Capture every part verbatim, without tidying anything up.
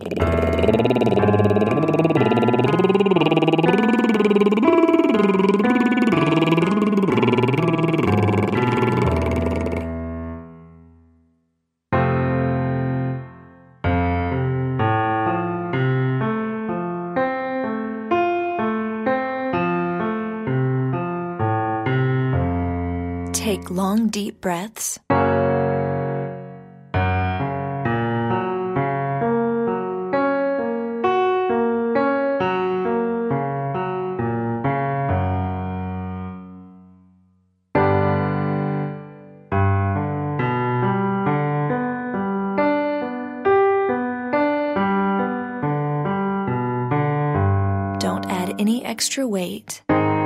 Take long, deep breaths. Don't add any extra weight.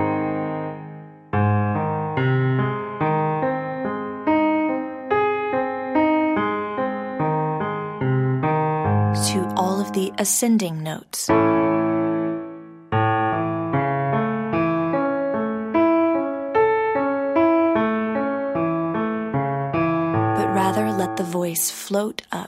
To all of the ascending notes. But rather let the voice float up.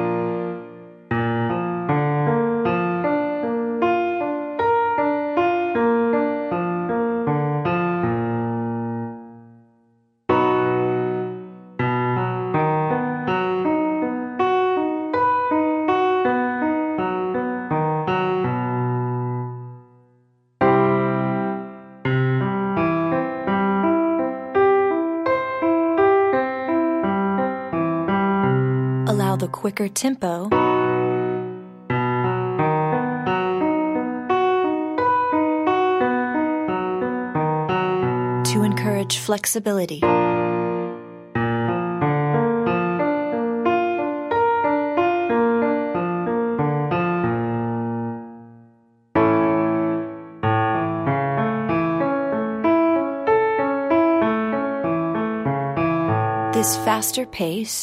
Allow the quicker tempo to encourage flexibility. This faster pace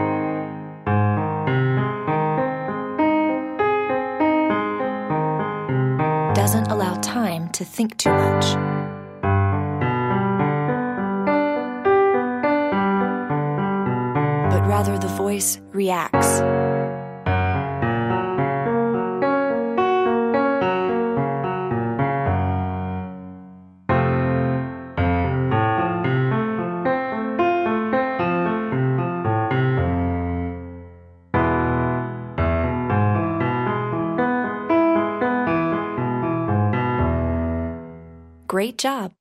doesn't allow time to think too much. But rather the voice reacts. Great job!